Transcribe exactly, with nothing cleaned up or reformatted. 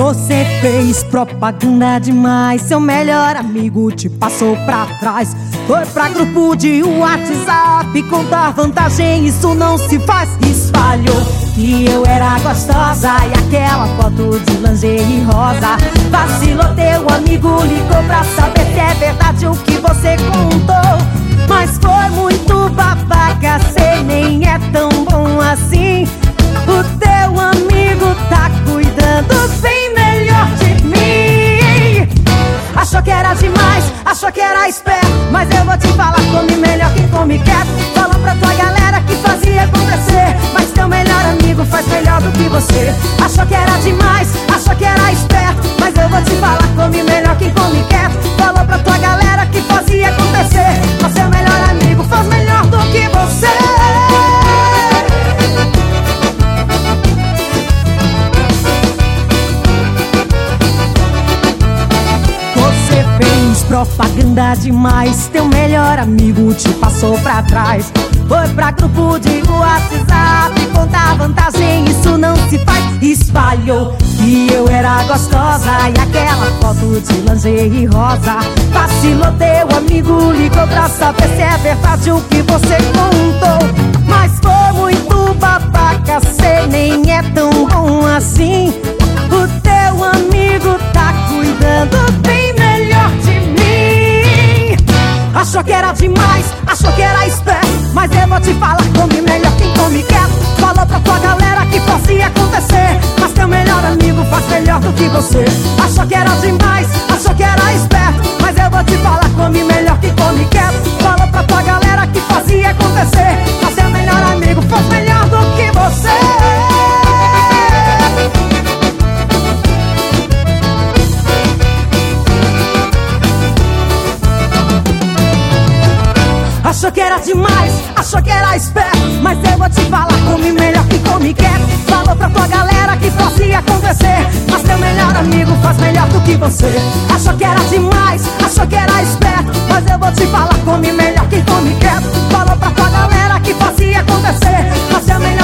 Você fez propaganda demais, seu melhor amigo te passou pra trás. Foi pra grupo de WhatsApp contar vantagem, isso não se faz. Espalhou que eu era gostosa e aquela foto de lingerie rosa. Vacilou, teu amigo ligou pra saber se é verdade o que você contou. Mas foi muito babaca, cê nem é tão bom assim. O teu amigo tá cuidando bem melhor de mim. Achou que era demais, achou que era esperto, mas eu vou te falar, come melhor quem come quieto. Falou pra tua galera que fazia acontecer, mas teu melhor amigo faz melhor do que você. Achou que era demais, achou que era esperto, mas eu vou te falar, come melhor quem come quieto. Falou pra tua galera que fazia acontecer, mas teu melhor amigo faz melhor do que você. Fez propaganda demais, teu melhor amigo te passou pra trás. Foi pra grupo de WhatsApp contar vantagem, isso não se faz. Espalhou que eu era gostosa e aquela foto de lingerie rosa. Vacilou, teu amigo ligou pra saber se é verdade o que você contou. Mas foi muito babaca, cê nem é tão bom assim. O teu amigo tá cuidando bem melhor de mim. Achou que era demais, achou que era esperto, mas eu vou te falar, come melhor quem come quieto. Falou pra tua galera que fazia acontecer, mas teu melhor amigo faz melhor do que você. Achou que era demais, achou que era esperto, mas eu vou te falar, come melhor quem come quieto. Falou pra tua galera que fazia acontecer, mas teu melhor amigo faz melhor do que você. Achou que era demais, achou que era esperto, mas eu vou te falar, come melhor que come quieto. Falou pra tua galera que fazia acontecer, mas teu melhor amigo faz melhor do que você. Achou que era demais, achou que era esperto, mas eu vou te falar, come melhor que come quieto. Falou pra tua galera que fazia acontecer, mas teu melhor